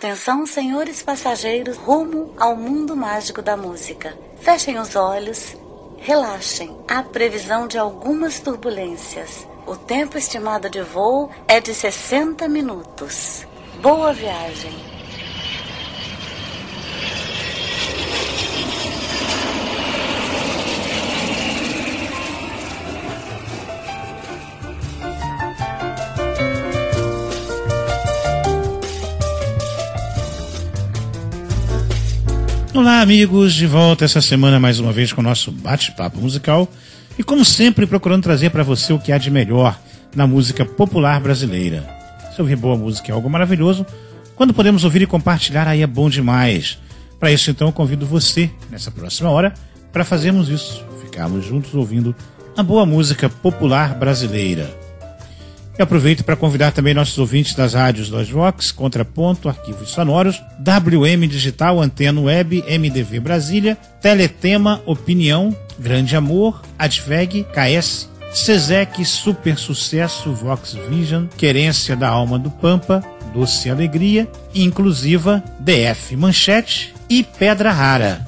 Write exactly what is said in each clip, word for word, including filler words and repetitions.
Atenção, senhores passageiros, rumo ao mundo mágico da música. Fechem os olhos, relaxem. Há previsão de algumas turbulências. O tempo estimado de voo é de sessenta minutos. Boa viagem. Olá, amigos, de volta essa semana mais uma vez com o nosso bate-papo musical e, como sempre, procurando trazer para você o que há de melhor na música popular brasileira. Se ouvir boa música é algo maravilhoso, quando podemos ouvir e compartilhar aí é bom demais. Para isso, então, eu convido você, nessa próxima hora, para fazermos isso, ficarmos juntos ouvindo a boa música popular brasileira. Eu aproveito para convidar também nossos ouvintes das rádios Vox, Contraponto, Arquivos Sonoros, W M Digital, Antena Web, M D V Brasília, Teletema, Opinião, Grande Amor, Adveg, K S, Sesec, Super Sucesso, Vox Vision, Querência da Alma do Pampa, Doce Alegria, Inclusiva, D F Manchete e Pedra Rara.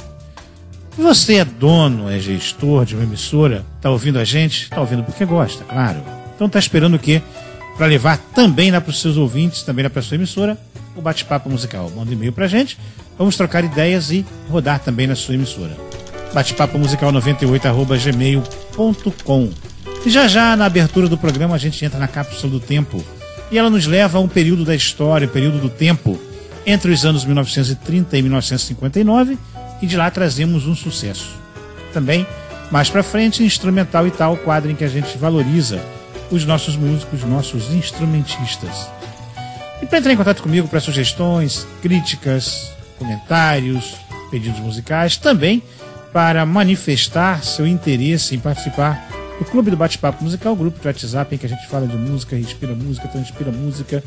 Você é dono, é gestor de uma emissora, está ouvindo a gente? Está ouvindo porque gosta, claro. Então tá esperando o quê? Para levar também lá para os seus ouvintes, também lá para a sua emissora, o bate-papo musical. Manda um e-mail pra gente, vamos trocar ideias e rodar também na sua emissora. bate-papo musical noventa e oito arroba gmail ponto com. E já já na abertura do programa a gente entra na cápsula do tempo e ela nos leva a um período da história, período do tempo, entre os anos mil novecentos e trinta e mil novecentos e cinquenta e nove, e de lá trazemos um sucesso. Também, mais pra frente, instrumental e tal, quadro em que a gente valoriza os nossos músicos, nossos instrumentistas. E para entrar em contato comigo para sugestões, críticas, comentários, pedidos musicais, também para manifestar seu interesse em participar do Clube do Bate-Papo Musical, grupo de WhatsApp em que a gente fala de música, respira música, transpira música,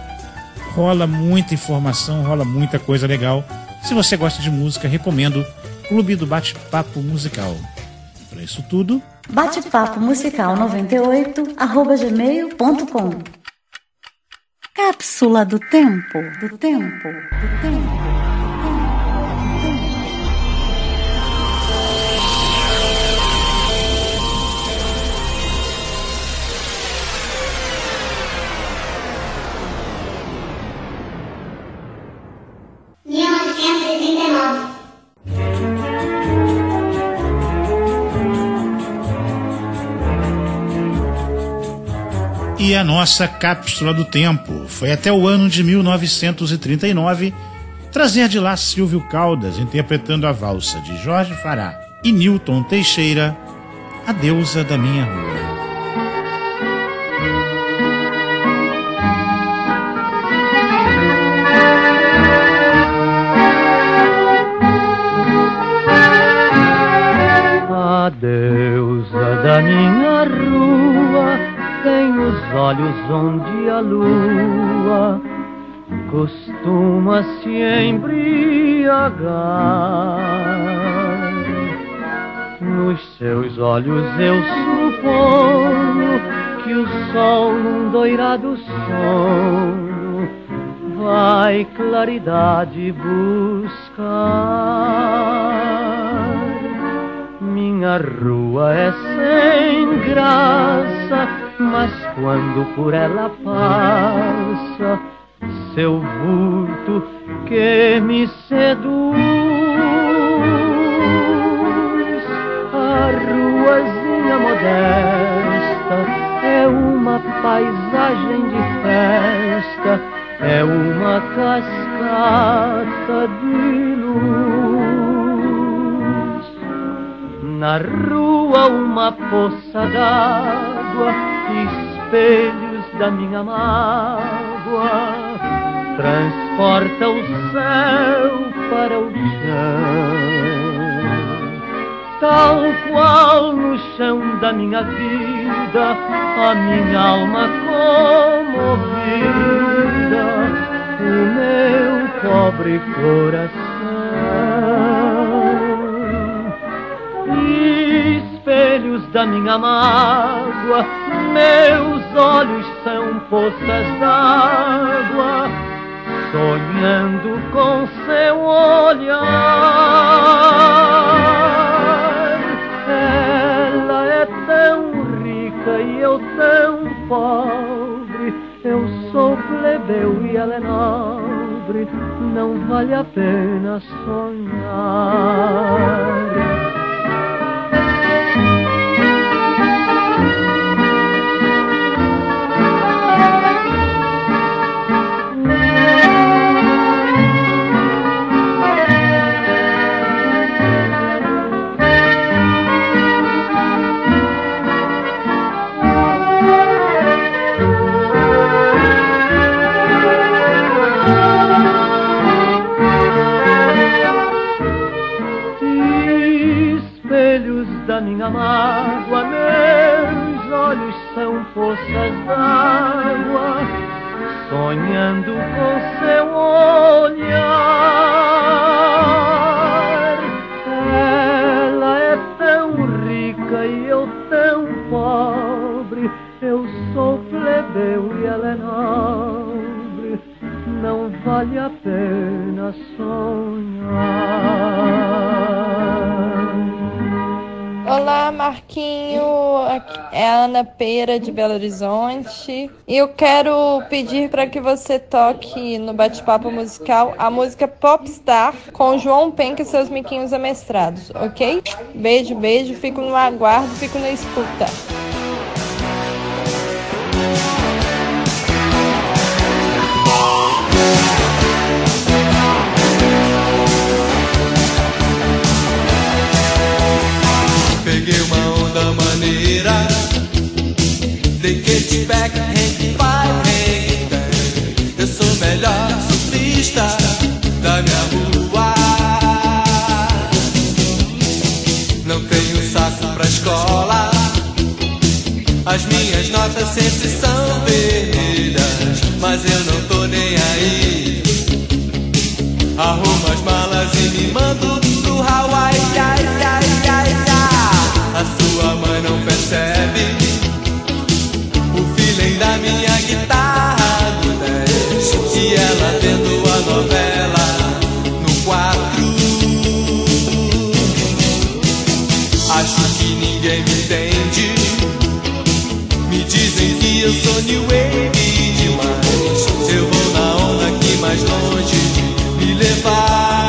rola muita informação, rola muita coisa legal. Se você gosta de música, recomendo Clube do Bate-Papo Musical. Para isso tudo, bate-papo musical noventa e oito arroba gmail ponto com. Cápsula do tempo, do tempo, do tempo. mil novecentos e trinta e nove. E a nossa cápsula do tempo foi até o ano de mil novecentos e trinta e nove, trazer de lá Silvio Caldas interpretando a valsa de Jorge Fará e Nilton Teixeira, A Deusa da Minha Rua. A deusa da minha rua tem os olhos onde a lua costuma se embriagar. Nos seus olhos eu suponho que o sol num doirado sonho vai claridade buscar. Minha rua é sem graça, mas quando por ela passa seu vulto que me seduz, a ruazinha modesta é uma paisagem de festa, é uma cascata de luz. Na rua uma poça d'água, espelhos da minha mágoa, transporta o céu para o chão. Tal qual no chão da minha vida, a minha alma comovida, o meu pobre coração. Espelhos da minha mágoa, meus olhos são poças d'água, sonhando com seu olhar. Ela é tão rica e eu tão pobre, eu sou plebeu e ela é nobre, não vale a pena sonhar. Da minha mágoa, meus olhos são poças d'água, sonhando com seu olhar. Ela é tão rica e eu tão pobre, eu sou plebeu e ela é nobre, não vale a pena sonhar. Olá, Marquinho, aqui é a Ana Pera de Belo Horizonte e eu quero pedir para que você toque no bate-papo musical a música Popstar com João Penca e seus miquinhos amestrados, ok? Beijo, beijo, fico no aguardo, fico na escuta. Peguei uma onda maneira, they get back, hang five, hang ten. Eu sou o melhor surfista da minha rua. Não tenho saco pra escola, as minhas notas sempre são vermelhas, mas eu não tô nem aí. Arrumo as malas e me mando pro Hawaii. Ai, ai, ai, ai. A sua mãe não percebe o feeling da minha guitarra do dez, e ela vendo a novela no quatro. Acho que ninguém me entende, me dizem que eu sou new wave demais. Eu vou na onda que mais longe me levar.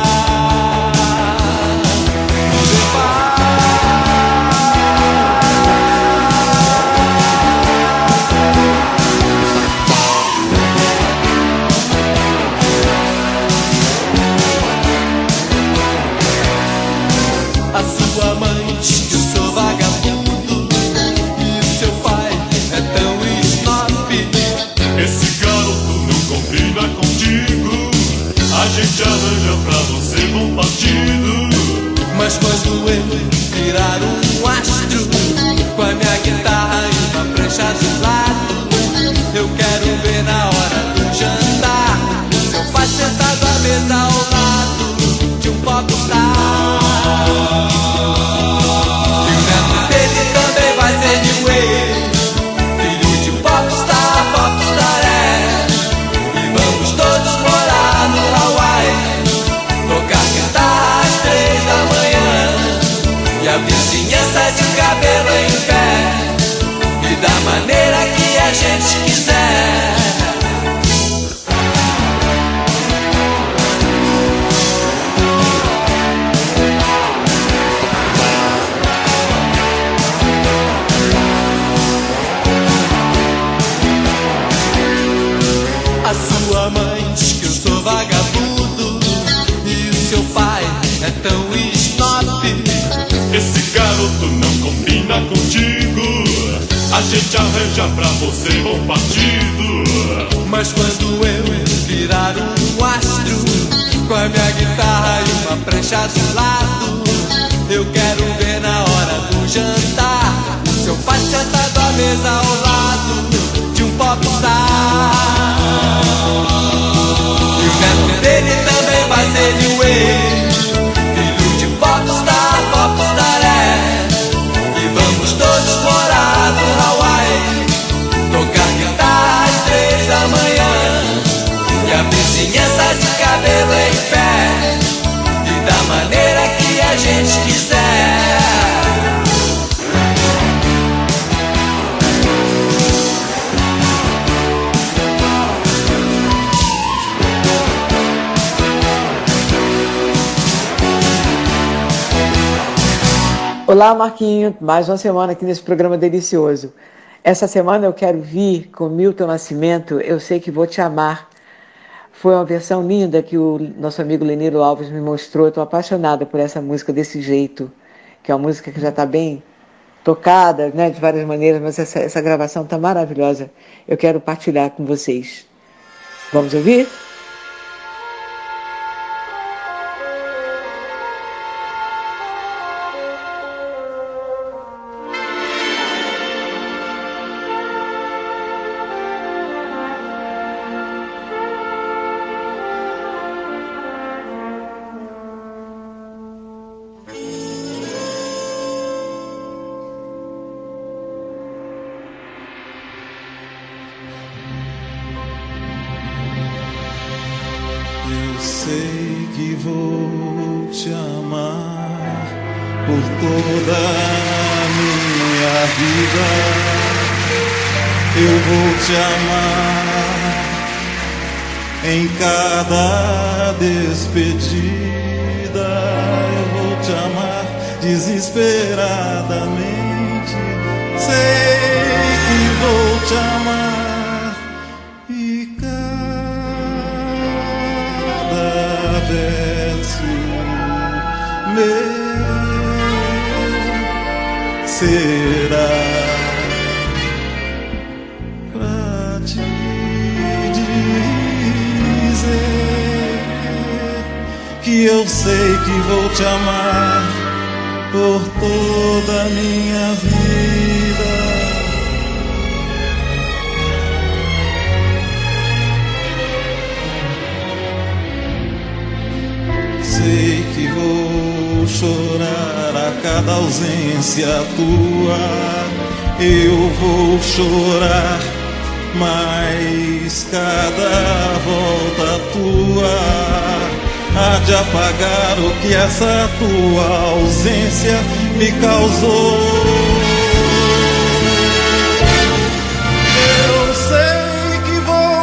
A sua mãe diz que eu sou vagabundo e seu pai é tão snob. Esse garoto não combina contigo, a gente arranja pra você bom partido. Mas quando eu virar um astro, com a minha guitarra e uma prancha do lado, eu quero ver na hora do jantar o seu pai sentado à mesa ao lado de um popstar. A vizinhança de cabelo em pé, e da maneira que a gente quiser. A sua mãe diz que eu sou vagabundo e o seu pai é tão snob. Esse garoto não combina contigo, a gente arranja pra você bom partido. Mas quando eu virar um astro, com a minha guitarra e uma prancha do lado, eu quero ver na hora do jantar o seu pai sentado à mesa ao lado de um popstar. E o neto dele também vai ser new wave, filho de popstar, popstar é. E vamos todos morar no Hawaii, tocar guitarra às três da manhã, e a vizinhança Olá, Marquinho, mais uma semana aqui nesse programa delicioso. Essa semana eu quero vir com Milton Nascimento, Eu Sei Que Vou Te Amar. Foi uma versão linda que o nosso amigo Leniro Alves me mostrou. Estou apaixonada por essa música desse jeito, que é uma música que já está bem tocada, né, de várias maneiras, mas essa, essa gravação está maravilhosa. Eu quero partilhar com vocês. Vamos ouvir? Eu sei que vou te amar por toda a minha vida. Eu vou te amar em cada despedida. Eu vou te amar desesperadamente. Sei que vou te amar e cada verso meu será pra te dizer que eu sei que vou te amar por toda a minha vida. Sei que vou chorar a cada ausência tua. Eu vou chorar, mas cada volta tua há de apagar o que essa tua ausência me causou. Eu sei que vou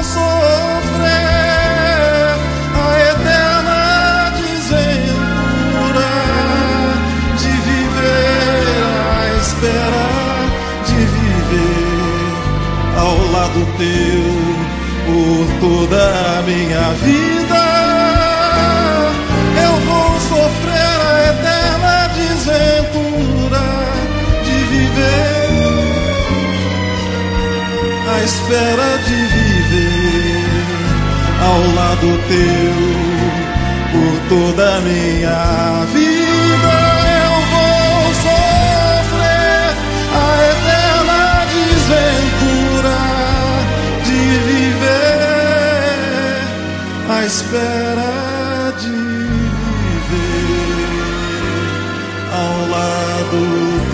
sofrer a eterna desventura de viver à espera de viver ao lado teu por toda a minha vida. Eu vou sofrer a eterna desventura de viver à espera de viver ao lado teu por toda a minha vida. Eu vou sofrer a eterna desventura de viver à espera de viver ao lado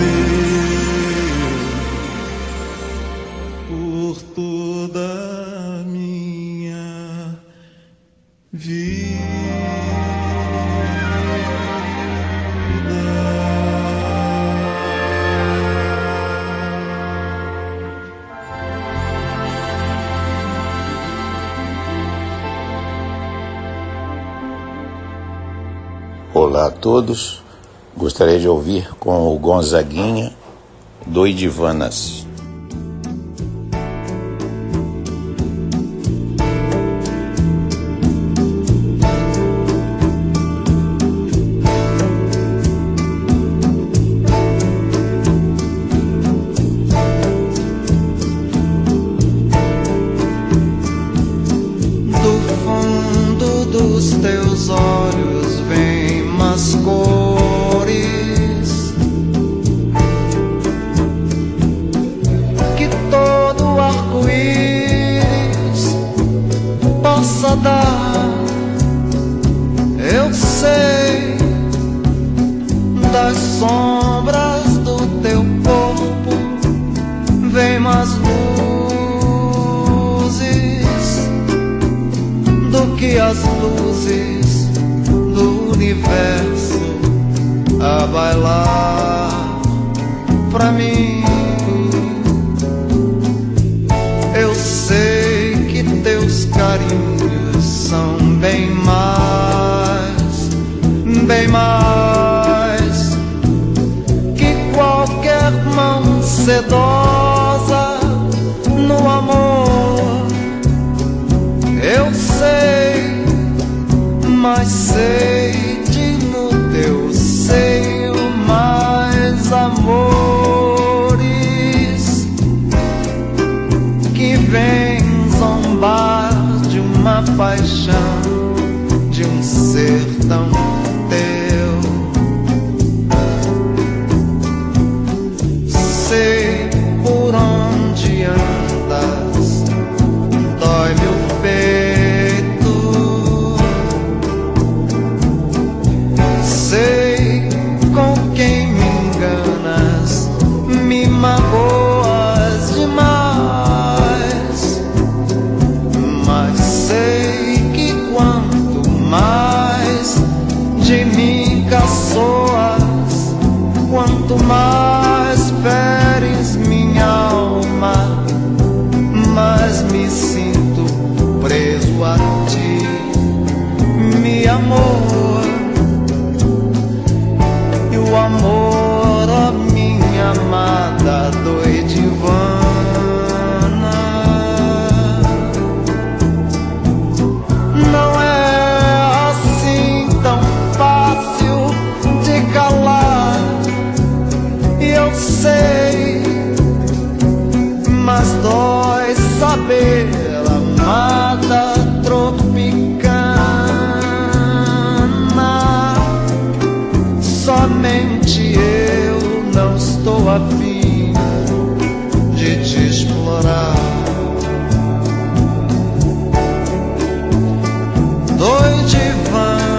teu por toda a minha vida. Olá a todos, gostaria de ouvir com o Gonzaguinha, Doidivanas. Do fundo dos teus olhos vem umas cores que todo arco-íris possa dar. Eu sei das sombras do teu corpo vem mais luzes do que as luzes do universo a bailar pra mim. Eu sei que teus carinhos são bem mais, bem mais que sertão teu. Sei por onde andas, dói-me o peito. Sei com quem me enganas, me magoas demais, mas sei que quanto mais de mim caçoas, quanto mais feres minha alma, mais me sinto preso a ti, meu amor. E o amor, ó minha amada doidivana, não é assim tão fácil de calar. E eu sei, mas dói saber, amada tropicana, somente eu não estou a fim de te explorar. Doidivana,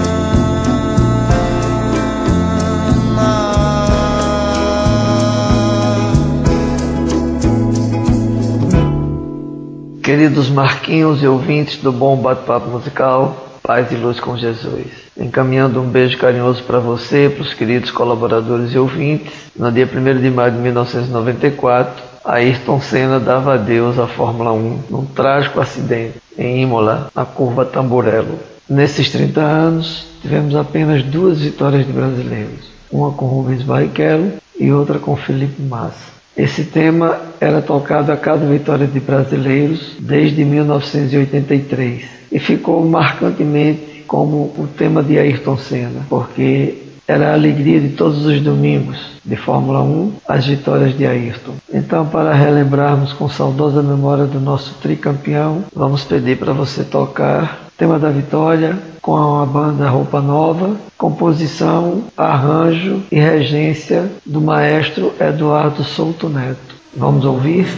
queridos Marquinhos e ouvintes do Bom Bate-Papo Musical, paz e luz com Jesus. Encaminhando um beijo carinhoso para você, para os queridos colaboradores e ouvintes. No dia primeiro de maio de mil novecentos e noventa e quatro, Ayrton Senna dava adeus à Fórmula um num trágico acidente em Imola, na curva Tamburello. Nesses trinta anos, tivemos apenas duas vitórias de brasileiros, uma com Rubens Barrichello e outra com Felipe Massa. Esse tema era tocado a cada vitória de brasileiros desde mil novecentos e oitenta e três e ficou marcantemente como o tema de Ayrton Senna, porque era a alegria de todos os domingos de Fórmula um, as vitórias de Ayrton. Então, para relembrarmos com saudosa memória do nosso tricampeão, vamos pedir para você tocar o tema da vitória com a banda Roupa Nova, composição, arranjo e regência do maestro Eduardo Souto Neto. Vamos ouvir?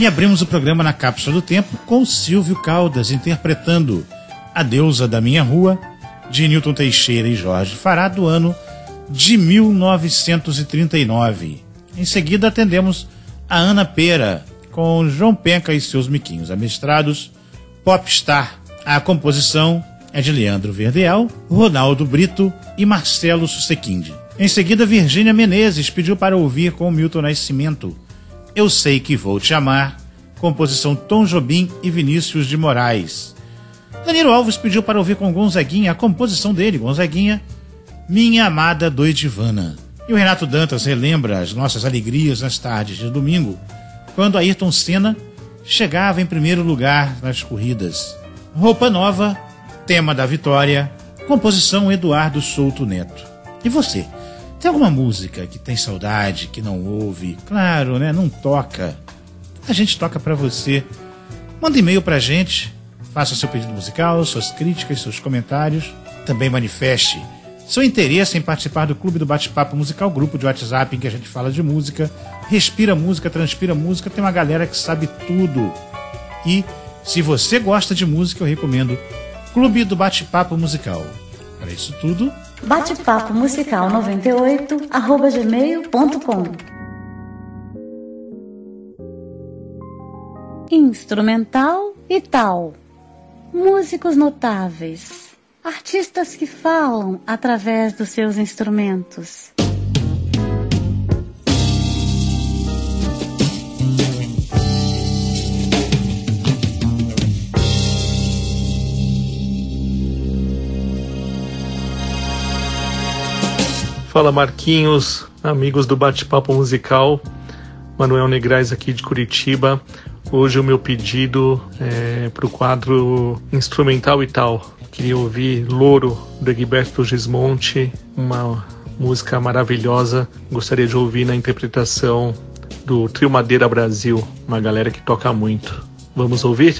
E abrimos o programa na Cápsula do Tempo com Silvio Caldas interpretando A Deusa da Minha Rua, de Newton Teixeira e Jorge Fará, do ano de mil novecentos e trinta e nove. Em seguida atendemos a Ana Pera com João Penca e seus miquinhos amestrados, Popstar. A composição é de Leandro Verdeal, Ronaldo Brito e Marcelo Susequinde. Em seguida, Virgínia Menezes pediu para ouvir com Milton Nascimento Eu Sei Que Vou Te Amar, composição Tom Jobim e Vinícius de Moraes. Danilo Alves pediu para ouvir com Gonzaguinha a composição dele, Gonzaguinha, Minha Amada Doidivana. E o Renato Dantas relembra as nossas alegrias nas tardes de domingo, quando Ayrton Senna chegava em primeiro lugar nas corridas. Roupa Nova, tema da vitória, composição Eduardo Souto Neto. E você? Tem alguma música que tem saudade, que não ouve? Claro, né? Não toca. A gente toca pra você. Manda e-mail pra gente, faça seu pedido musical, suas críticas, seus comentários. Também manifeste seu interesse em participar do Clube do Bate-Papo Musical, grupo de WhatsApp em que a gente fala de música, respira música, transpira música, tem uma galera que sabe tudo. E se você gosta de música, eu recomendo Clube do Bate-Papo Musical. Para isso tudo, bate-papo musical noventa e oito arroba gmail ponto com. Instrumental e tal. Músicos notáveis. Artistas que falam através dos seus instrumentos. Fala Marquinhos, amigos do Bate-Papo Musical, Manuel Negrais aqui de Curitiba. Hoje o meu pedido é para o quadro Instrumental e Tal. Queria ouvir Louro, do Egberto Gismonti, uma música maravilhosa. Gostaria de ouvir na interpretação do Trio Madeira Brasil, uma galera que toca muito. Vamos ouvir?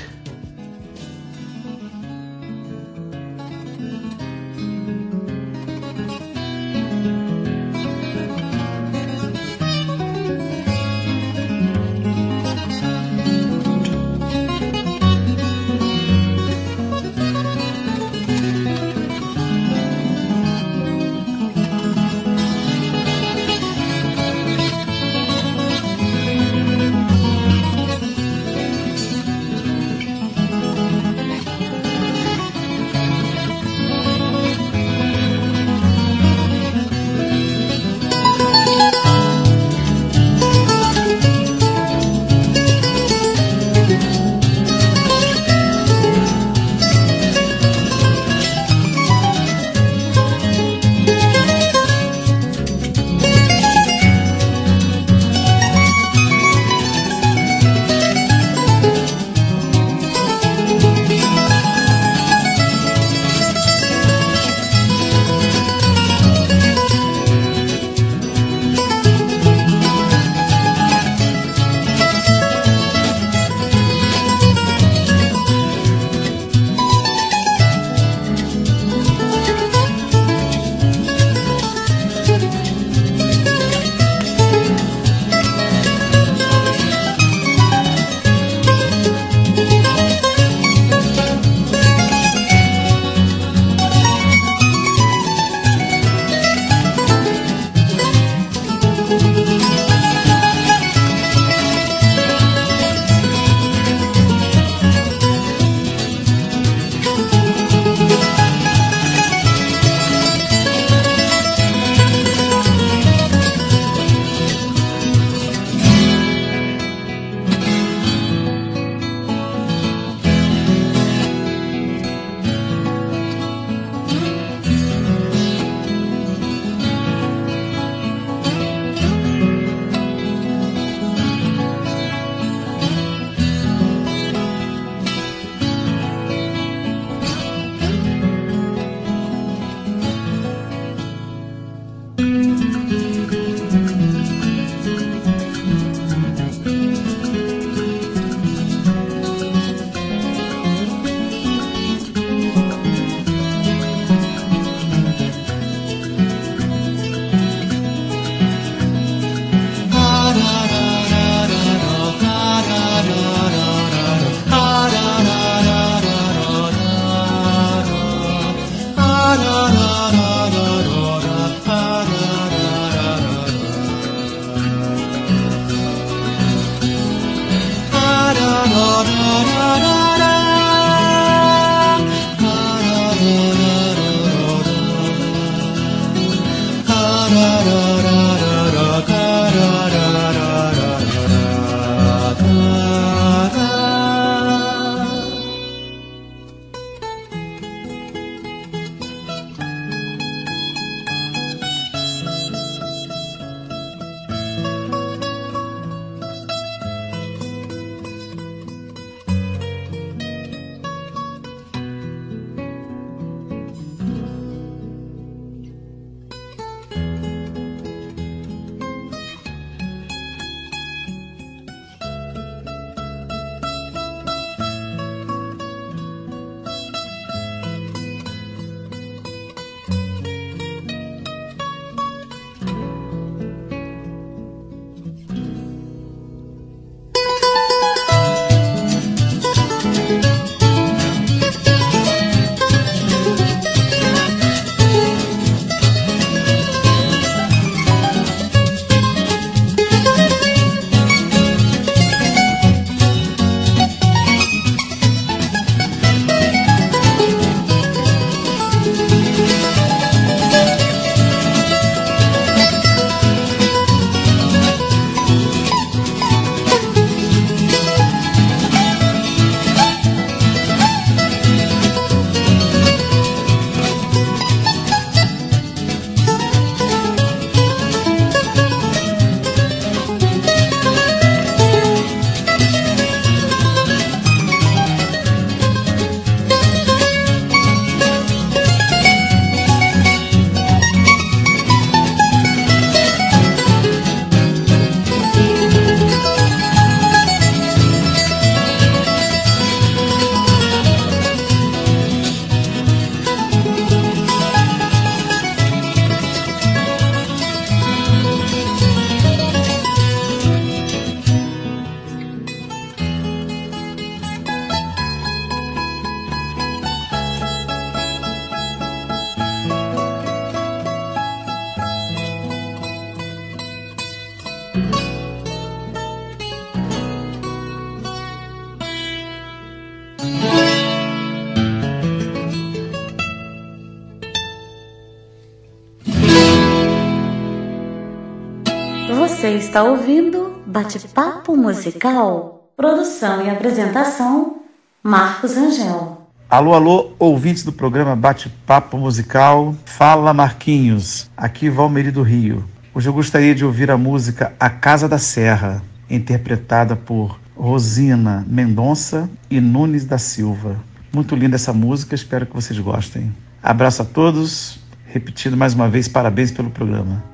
Você está ouvindo Bate-Papo Musical, produção e apresentação, Marcos Rangel. Alô, alô, ouvintes do programa Bate-Papo Musical, fala Marquinhos, aqui Valmeri do Rio. Hoje eu gostaria de ouvir a música A Casa da Serra, interpretada por Rosina Mendonça e Nunes da Silva. Muito linda essa música, espero que vocês gostem. Abraço a todos, repetindo mais uma vez, parabéns pelo programa.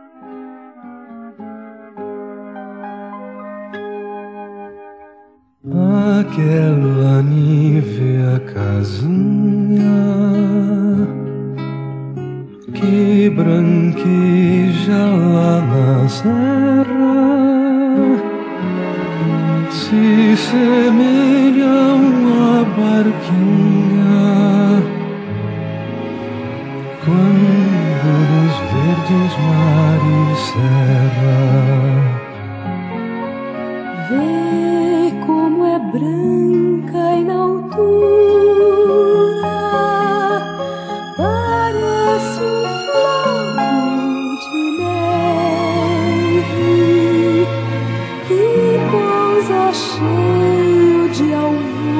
Aquela nívea casinha que branqueja lá na serra se semelha a uma barquinha quando nos verdes mares serra. Vê como é branca e na altura parece um floco de neve que pousa cheio de alvura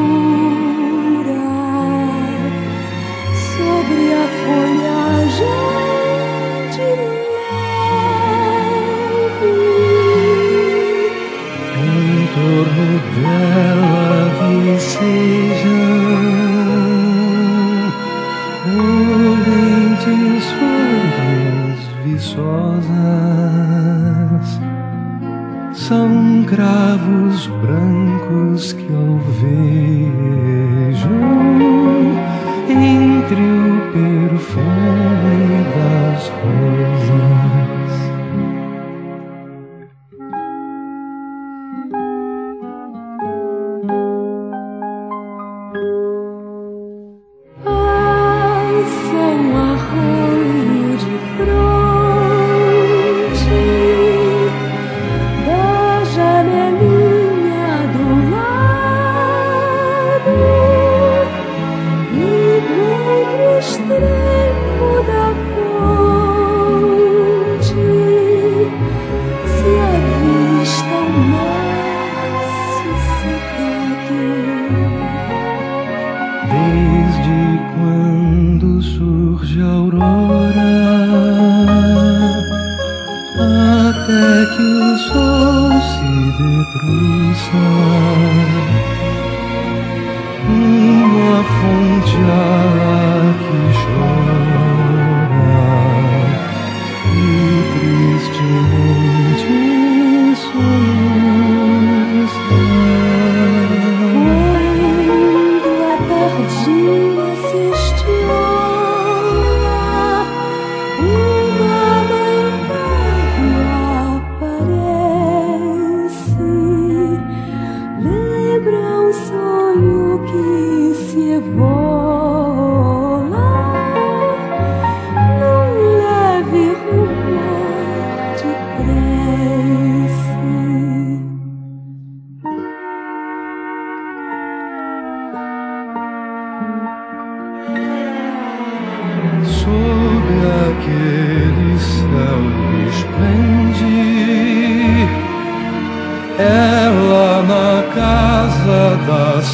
sobre a folhagem de neve. Em torno dela vicejam olentes flores viçosas, são cravos brancos que alvejam entre o perfume das rosas. Extremo da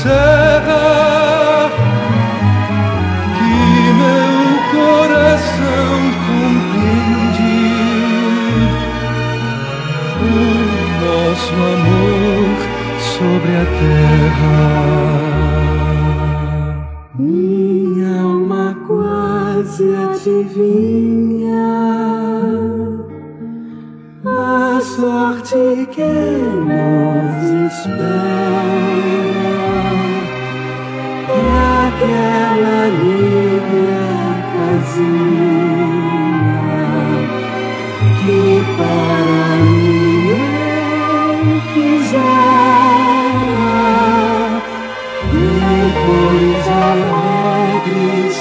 serra que meu coração compreende o nosso amor sobre a terra. Minha alma quase adivinha a sorte que nos espera. É aquela linda casinha que para mim eu quisera. Depois alegres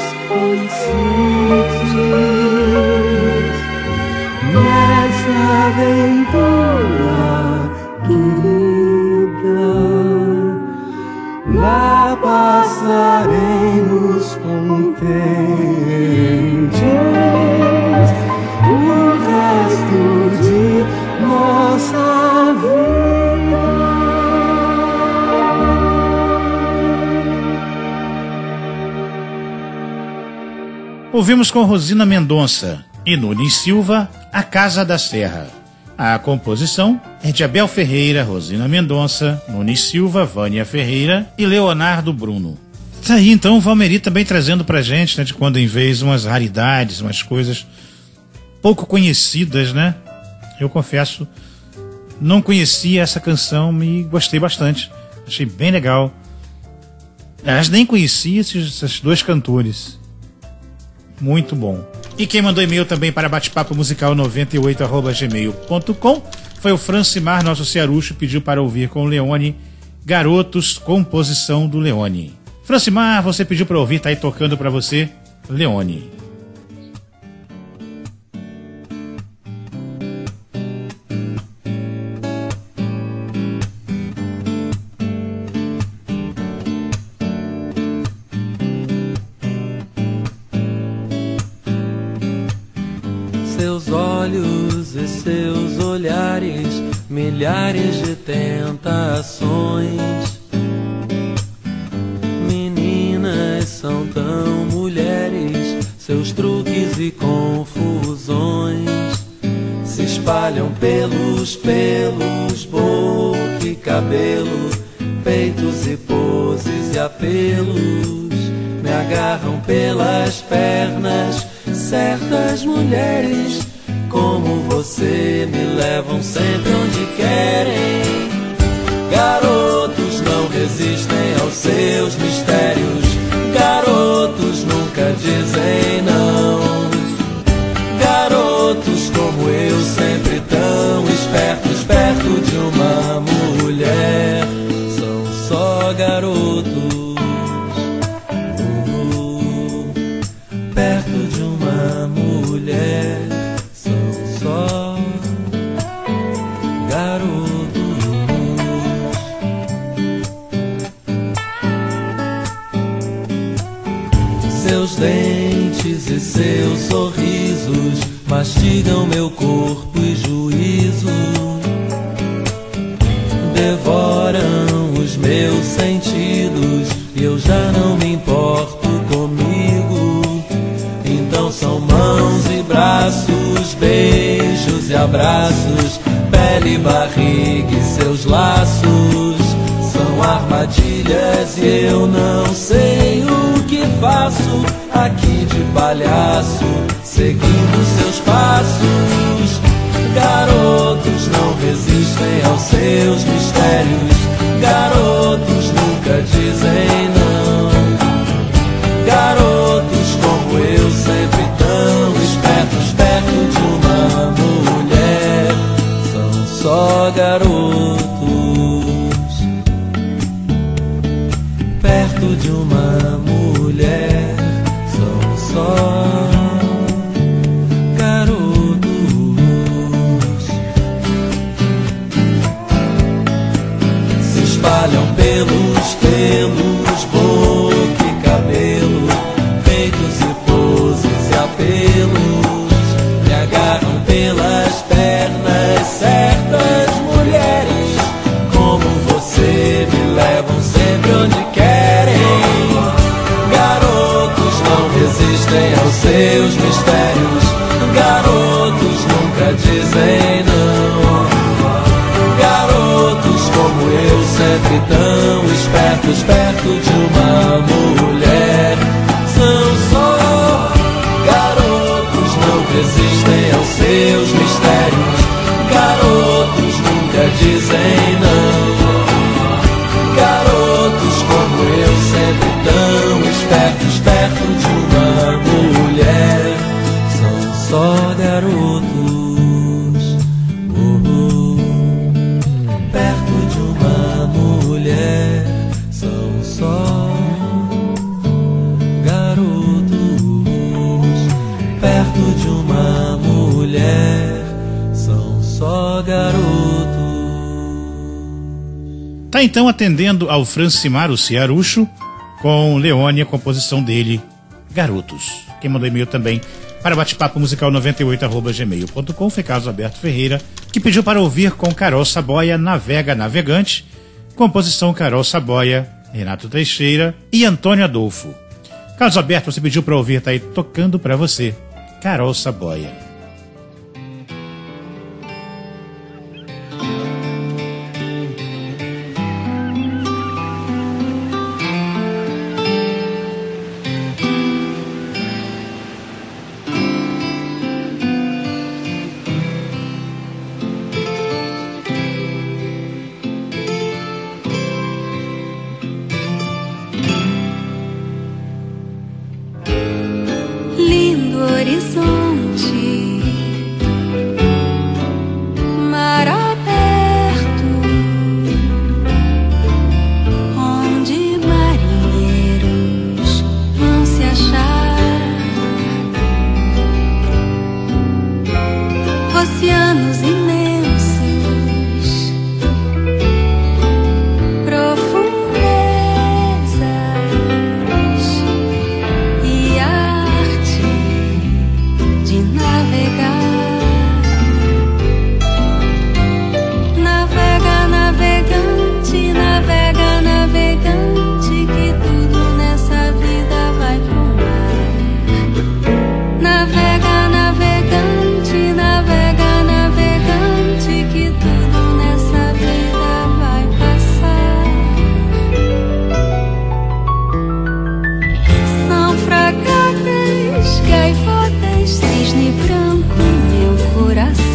conscientes nessa aventura querida, lá passaremos contentes o resto de nossa vida. Ouvimos com Rosina Mendonça e Nunes Silva, A Casa da Serra. A composição é de Abel Ferreira, Rosina Mendonça, Nunes Silva, Vânia Ferreira e Leonardo Bruno. Tá aí então o Valmeri também trazendo pra gente, né, de quando em vez, umas raridades, umas coisas pouco conhecidas, né? Eu confesso, não conhecia essa canção e gostei bastante. Achei bem legal. Aliás, nem conhecia esses, esses dois cantores. Muito bom. E quem mandou e-mail também para batepapo musical noventa e oito arroba gmail ponto com foi o Francimar, nosso cearucho, pediu para ouvir com o Leone Garotos, composição do Leone. Francimar, você pediu para ouvir, tá aí tocando para você, Leone. Seus olhos e seus olhares, milhares de tentações. Meninas são tão mulheres, seus truques e confusões se espalham pelos pelos, boca e cabelo, peitos e poses e apelos. Me agarram pelas pernas, certas mulheres como você me levam sempre onde querem. Garotos não resistem aos seus mistérios, garotos nunca dizem não. Garotos como eu, sempre tão espertos, perto de uma mulher, são só garotos. Perto de uma mulher, são só garotos. Seus dentes e seus sorrisos mastigam meu corpo e juízo, devoram os meus sentidos e eu já não me importo comigo. Então são mãos e braços, beijos e abraços, pele e barriga e seus laços. São armadilhas e eu não sei o que faço aqui de palhaço, seguindo seus passos. Garotos não resistem aos seus mistérios, garotos nunca dizem não. Garotos como eu, sempre tão espertos, perto de uma mulher, são só garotos. Perto de uma mulher, são só garotos. Se espalham pelos pelos, boca e cabelo, peitos e poses e apelos. Me agarram pelas pernas, certas mulheres como você me levam sempre onde quer. seus mistérios. Garotos nunca dizem não. Garotos como eu, sempre tão espertos, perto de uma mulher. São só garotos, não resistem aos seus mistérios. Garotos nunca dizem não. Garotos como eu, sempre tão espertos, perto de uma mulher. São só garotos, oh, oh, perto de uma mulher. São só garotos, perto de uma mulher. São só garotos. Tá então atendendo ao Francimar, o Ciarucho, com Leone, a composição dele, Garotos. Quem mandou e-mail também para bate-papo musical noventa e oito arroba gmail ponto com foi Carlos Alberto Ferreira, que pediu para ouvir com Carol Saboia, Navega Navegante, composição Carol Saboia, Renato Teixeira e Antônio Adolfo. Carlos Alberto, você pediu para ouvir, tá aí tocando para você, Carol Saboia. Horizonte, mar aberto, onde marinheiros vão se achar, oceanos imensos, profundezas e arte de navegar. Navega, navegante, navega, navegante, que tudo nessa vida vai pro mar. Navega, navegante, navega, navegante, que tudo nessa vida vai passar. São fragatas, gaivotas, cisne branco, meu coração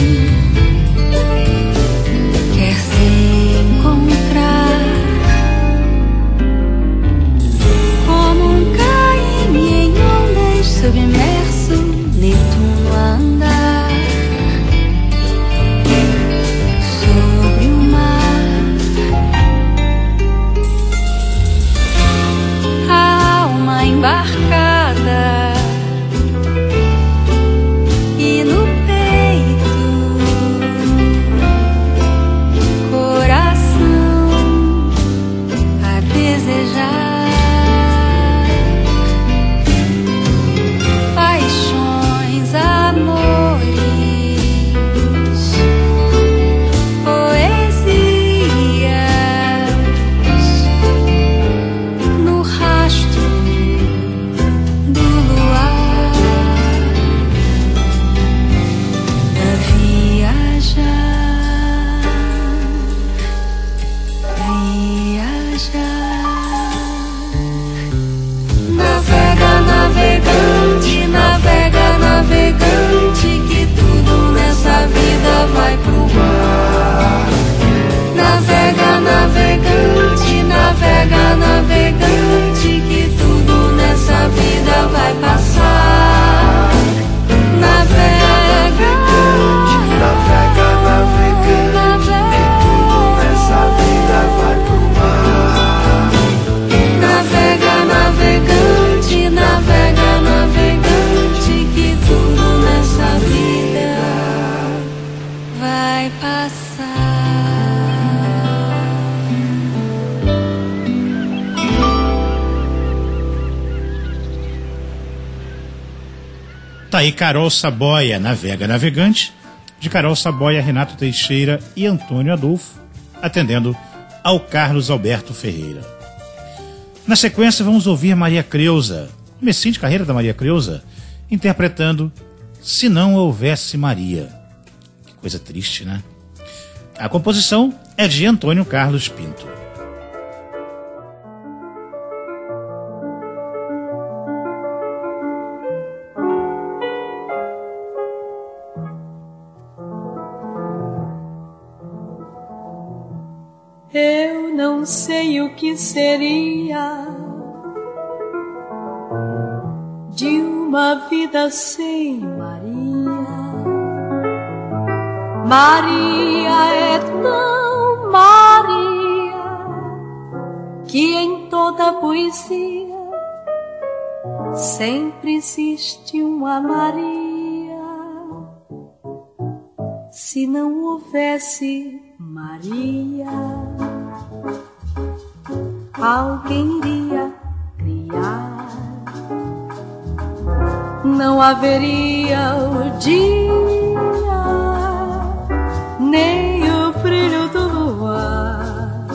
quer se encontrar. Como um Caim em ondas, submerso, Netuno a andar sobre o mar. A alma embarcada e no peito coração a desejar. Paixões, amores, poesias no rastro do luar. A viajar, viajar. Navega, navegante, navega, navegante, que tudo nessa vida vai pro mar. Navega, navegante, navega, navegante, que tudo nessa vida vai passar. Navega, navega, navegante, tudo nessa vida vai pro mar. Navega, navegante, navega, navegante, que tudo nessa vida vai passar. Tá aí Carol Saboia, Navega Navegante, de Carol Saboia, Renato Teixeira e Antônio Adolfo, atendendo ao Carlos Alberto Ferreira. Na sequência vamos ouvir Maria Creuza, comecinho de carreira da Maria Creuza, interpretando Se Não Houvesse Maria. Que coisa triste, né? A composição é de Antônio Carlos Pinto. Eu não sei o que seria de uma vida sem Maria. Maria é tão Maria que em toda poesia sempre existe uma Maria. Se não houvesse Maria, alguém iria criar. Não haveria o dia, nem o brilho do luar,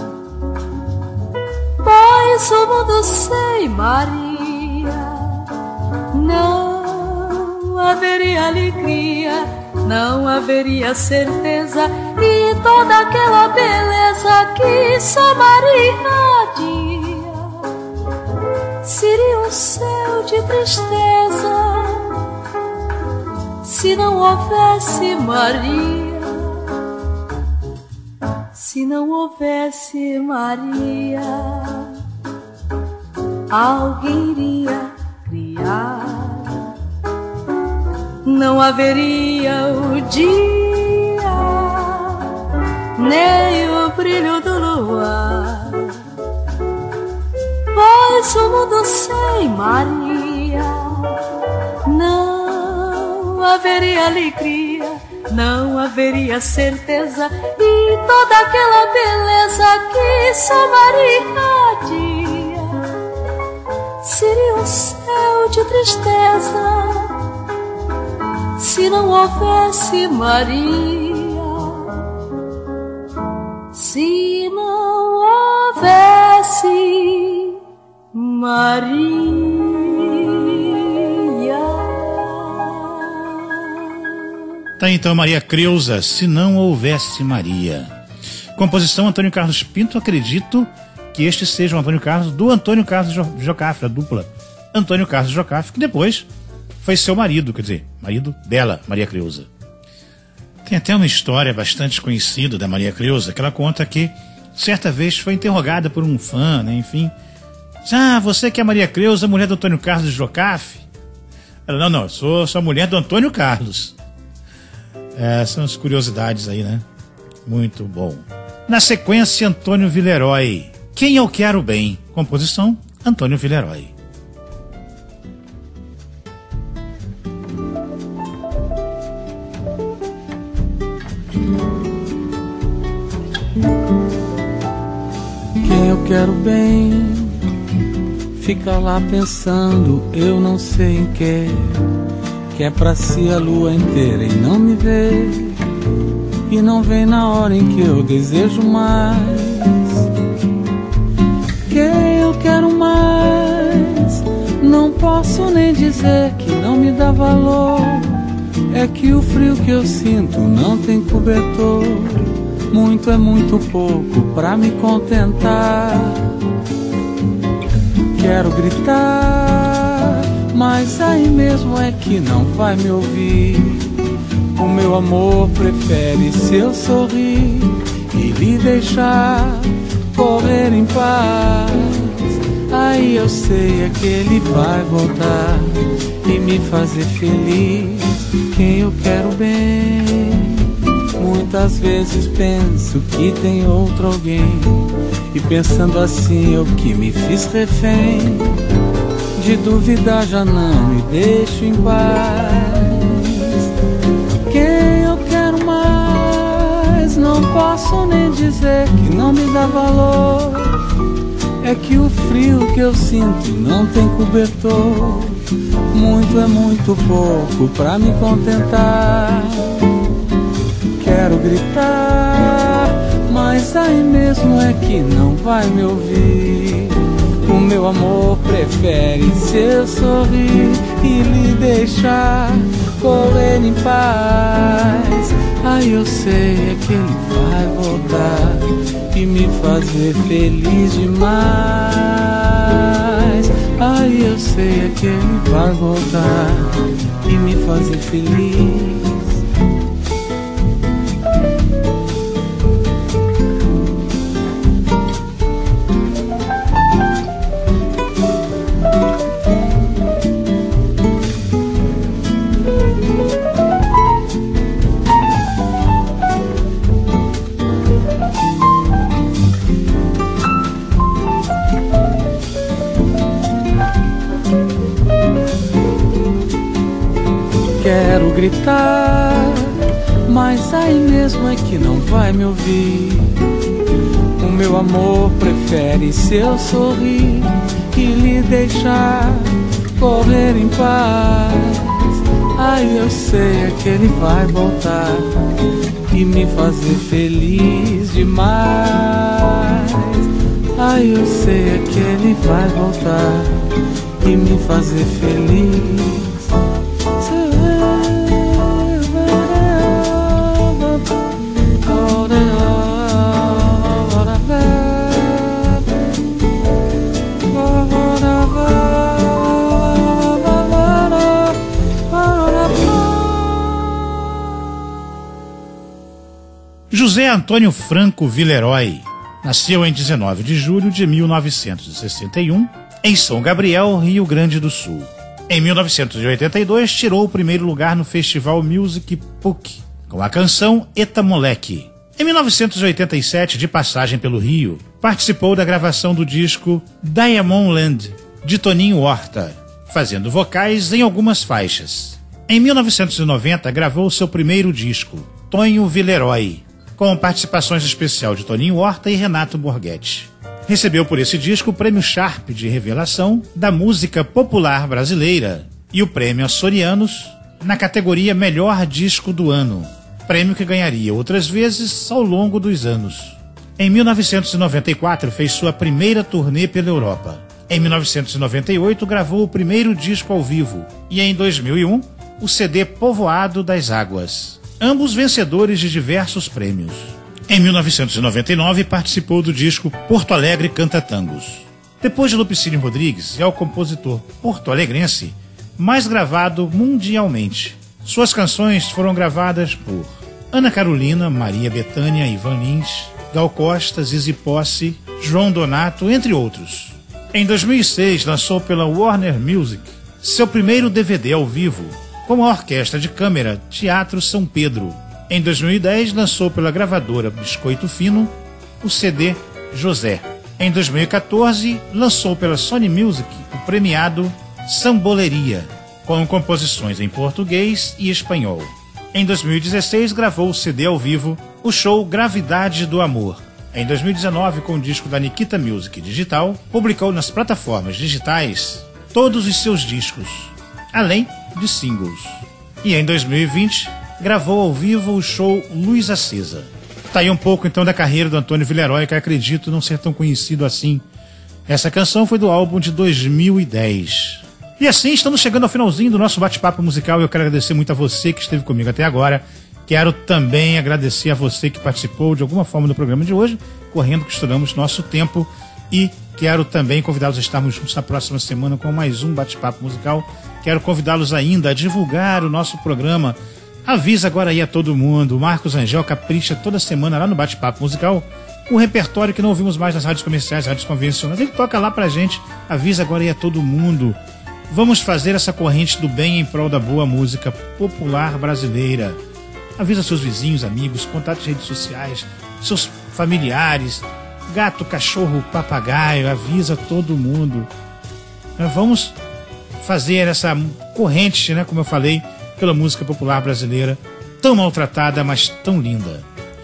pois o mundo sem Maria não haveria alegria, não haveria certeza e toda aquela beleza que só Maria dia seria um céu de tristeza se não houvesse Maria. Se não houvesse Maria, alguém iria criar. Não haveria o dia, nem o brilho do luar, pois o mundo sem Maria não haveria alegria, não haveria certeza e toda aquela beleza que só Maria dia seria um céu de tristeza se não houvesse Maria. Se não houvesse Maria. Tá então Maria Creuza, Se Não Houvesse Maria. Composição Antônio Carlos Pinto, acredito que este seja o Antônio Carlos do Antônio Carlos Jocafe, a dupla Antônio Carlos Jocafe, que depois foi seu marido, quer dizer, marido dela, Maria Creuza. Tem até uma história bastante conhecida da Maria Creuza, que ela conta que certa vez foi interrogada por um fã, né, enfim. Ah, você que é Maria Creuza, mulher do Antônio Carlos Jocafe? Ela, não, não, eu sou, sou a mulher do Antônio Carlos. É, são as curiosidades aí, né? Muito bom. Na sequência, Antônio Villeroy. Quem eu quero bem? Composição, Antônio Villeroy. Quem eu quero bem fica lá pensando, eu não sei em que, que é pra si a lua inteira e não me vê, e não vem na hora em que eu desejo mais. Quem eu quero mais, não posso nem dizer que não me dá valor, é que o frio que eu sinto não tem cobertor. Muito é muito pouco pra me contentar. Quero gritar, mas aí mesmo é que não vai me ouvir. O meu amor prefere seu sorrir e lhe deixar correr em paz. Aí eu sei é que ele vai voltar e me fazer feliz. Quem eu quero bem, muitas vezes penso que tem outro alguém, e pensando assim eu que me fiz refém. De duvidar já não me deixo em paz. Quem eu quero mais, não posso nem dizer que não me dá valor, é que o frio que eu sinto não tem cobertor. Muito é muito pouco pra me contentar. Quero gritar, mas aí mesmo é que não vai me ouvir. O meu amor prefere seu sorrir e lhe deixar correr em paz. Ai, eu sei é que ele vai voltar e me fazer feliz demais. Ai, eu sei é que ele vai voltar e me fazer feliz. Quero gritar, mas aí mesmo é que não vai me ouvir. O meu amor prefere seu sorrir e lhe deixar correr em paz. Ai, eu sei é que ele vai voltar e me fazer feliz demais. Ai, eu sei é que ele vai voltar e me fazer feliz. José Antônio Franco Villeroy nasceu em dezenove de julho de mil novecentos e sessenta e um em São Gabriel, Rio Grande do Sul. Em mil novecentos e oitenta e dois, tirou o primeiro lugar no Festival Music P U C com a canção Eta Moleque. Em mil novecentos e oitenta e sete, de passagem pelo Rio, participou da gravação do disco Diamond Land, de Toninho Horta, fazendo vocais em algumas faixas. Em mil novecentos e noventa, gravou seu primeiro disco, Tonho Villeroy, com participações especial de Toninho Horta e Renato Borghetti. Recebeu por esse disco o Prêmio Sharp de Revelação da Música Popular Brasileira e o Prêmio Açorianos na categoria Melhor Disco do Ano, prêmio que ganharia outras vezes ao longo dos anos. Em mil novecentos e noventa e quatro, fez sua primeira turnê pela Europa. Em mil novecentos e noventa e oito, gravou o primeiro disco ao vivo e, em dois mil e um, o C D Povoado das Águas, ambos vencedores de diversos prêmios. Em mil novecentos e noventa e nove, participou do disco Porto Alegre Canta Tangos. Depois de Lupicínio Rodrigues, é o compositor porto-alegrense mais gravado mundialmente. Suas canções foram gravadas por Ana Carolina, Maria Bethânia, Ivan Lins, Gal Costa, Zizi Posse, João Donato, entre outros. Em dois mil e seis, lançou pela Warner Music seu primeiro D V D ao vivo, com a orquestra de câmara Teatro São Pedro. Em dois mil e dez, lançou pela gravadora Biscoito Fino o C D José. Em dois mil e quatorze, lançou pela Sony Music o premiado Samboleria, com composições em português e espanhol. Em dois mil e dezesseis, gravou o C D ao vivo, o show Gravidade do Amor. Em dois mil e dezenove, com o disco da Nikita Music Digital, publicou nas plataformas digitais todos os seus discos, além de singles. E em dois mil e vinte, gravou ao vivo o show Luz Acesa. Tá aí um pouco então da carreira do Antônio Villeroy, que acredito não ser tão conhecido assim. Essa canção foi do álbum de dois mil e dez. E assim, estamos chegando ao finalzinho do nosso bate-papo musical. Eu quero agradecer muito a você que esteve comigo até agora. Quero também agradecer a você que participou de alguma forma do programa de hoje, correndo que estouramos nosso tempo. E quero também convidá-los a estarmos juntos na próxima semana com mais um bate-papo musical. Quero convidá-los ainda a divulgar o nosso programa. Avisa agora aí a todo mundo. O Marcos Angel capricha toda semana lá no bate-papo musical o repertório que não ouvimos mais nas rádios comerciais, rádios convencionais. Ele toca lá pra gente. Avisa agora aí a todo mundo. Vamos fazer essa corrente do bem em prol da boa música popular brasileira. Avisa seus vizinhos, amigos, contatos de redes sociais, seus familiares, gato, cachorro, papagaio, avisa todo mundo. Vamos fazer essa corrente, né, como eu falei, pela música popular brasileira, tão maltratada, mas tão linda.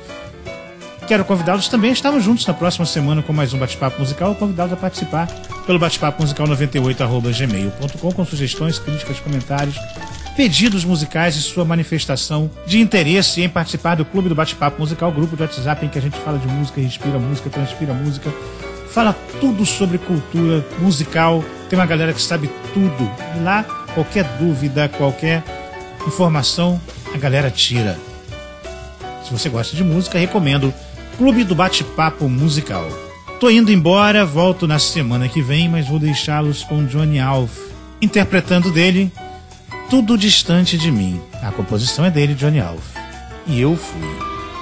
Quero convidá-los também a estarmos juntos na próxima semana com mais um bate-papo musical, convidá-los a participar pelo bate-papo musical noventa e oito arroba gmail ponto com com sugestões, críticas, comentários, pedidos musicais e sua manifestação de interesse em participar do Clube do Bate-Papo Musical, grupo de WhatsApp em que a gente fala de música, respira música, transpira música, fala tudo sobre cultura musical, tem uma galera que sabe tudo. Lá, qualquer dúvida, qualquer informação, a galera tira. Se você gosta de música, recomendo Clube do Bate-Papo Musical. Tô indo embora, volto na semana que vem, mas vou deixá-los com Johnny Alf, interpretando dele Tudo Distante de Mim. A composição é dele, Johnny Alf. E eu fui.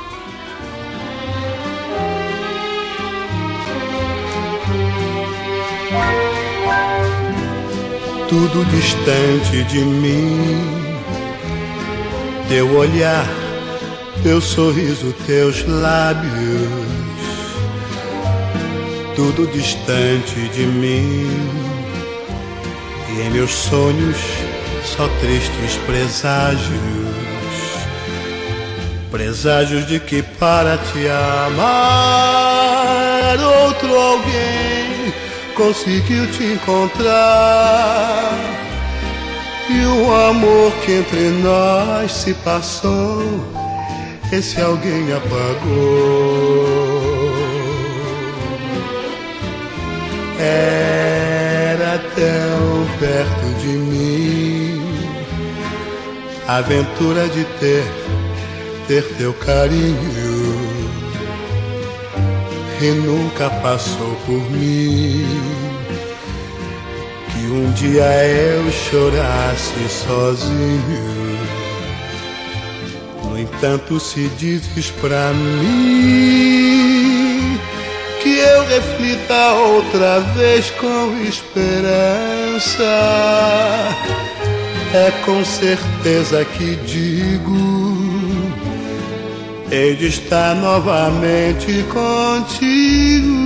Tudo distante de mim, teu olhar, teu sorriso, teus lábios, tudo distante de mim, e em meus sonhos só tristes preságios, preságios de que para te amar outro alguém conseguiu te encontrar, e o amor que entre nós se passou, esse alguém apagou. Era tão perto de mim, a aventura de ter, ter teu carinho, e nunca passou por mim, que um dia eu chorasse sozinho. No entanto, se dizes pra mim que eu reflita outra vez com esperança, é com certeza que digo, hei de estar novamente contigo.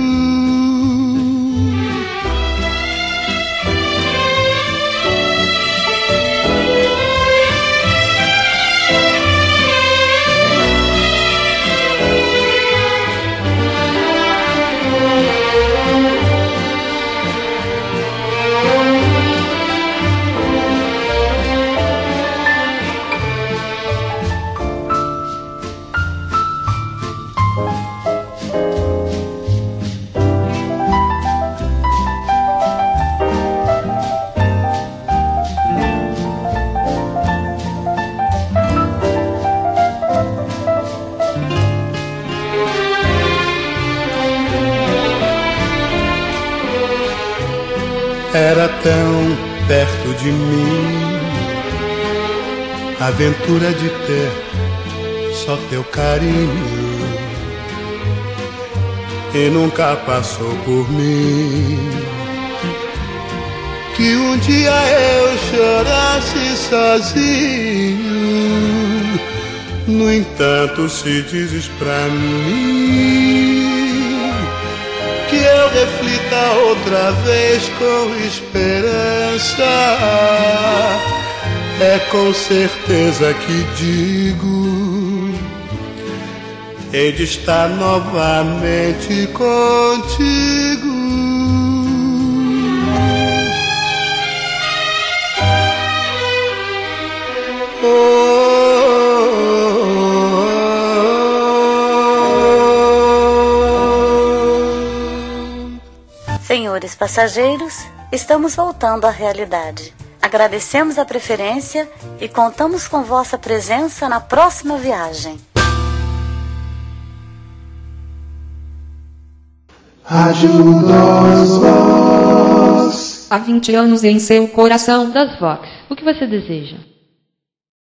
Era tão perto de mim, a aventura de ter só teu carinho, e nunca passou por mim, que um dia eu chorasse sozinho. No entanto, se dizes pra mim que eu reflita outra vez com esperança, é com certeza que digo, hei de estar novamente contigo. Senhores passageiros, estamos voltando à realidade. Agradecemos a preferência e contamos com vossa presença na próxima viagem. Rádio das Vox. Há vinte anos em seu coração das Vox. O que você deseja?